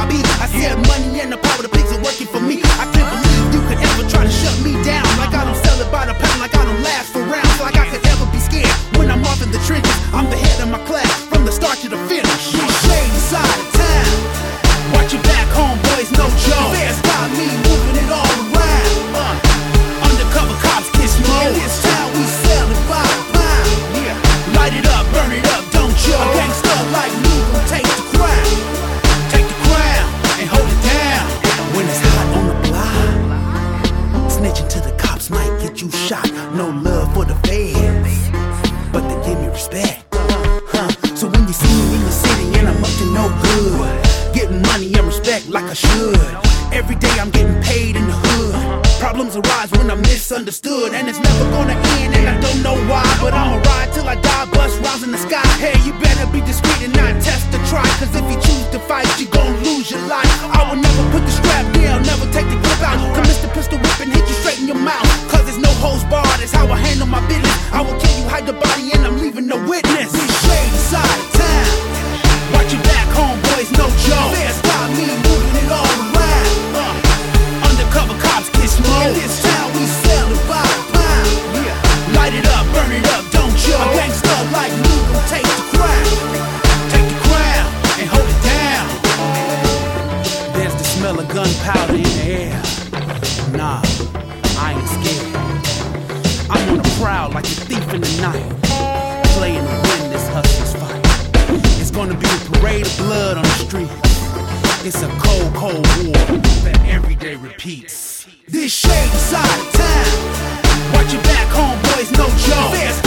be. I said money and the power, the pigs are working for me. I can't believe you could ever try to shut me down. Like I don't sell it by the pound, like I don't last for rounds. Like I could ever be scared when I'm off in the trenches. I'm the head of my class, from the start to the finish. Shady side of town, watch your back, homeboys, no joke. Fans got me moving it all around. Undercover cops kiss more. In this town we sell it by the pound. Light it up, burn it up, don't joke. A gangster like me will take the crown. Take the crown and hold it down. When it's hot on the block, snitching to the cops might get you shot. No love for the feds, but they give me respect. So when you see me in the city and I'm up to no good, getting money and respect like I should. Every day I'm getting paid in the hood. Problems arise when I'm misunderstood, and it's never gonna end, and I don't know why. But I'ma ride till I die, bust rounds in the sky. Hey, you better be discreet and not test the try, cause if you choose to fight, you gon' lose your life. I will never put the strap down, never take the clip out. Come Mr. Pistol Whip and hit you straight in your mouth, cause there's no holds barred, that's how I handle my business. I will kill you, hide the body, and I'm leaving no witness. Shady side of town, watch your back, homeboys, no joke. Fans got me moving it all around. Undercover cops kiss more. In this town we sell it by the pound. Light it up, burn it up, don't joke. A gangster like me gon' take the crown. Take the crown and hold it down. There's the smell of gunpowder in the air. Nah, I ain't scared. I'm on the prowl like a thief in the night, playing to win this hustler's fight. It's gonna be a parade of blood on the street. It's a cold, cold war that every day repeats. This shady side of town, watch your back, homeboys, no joke.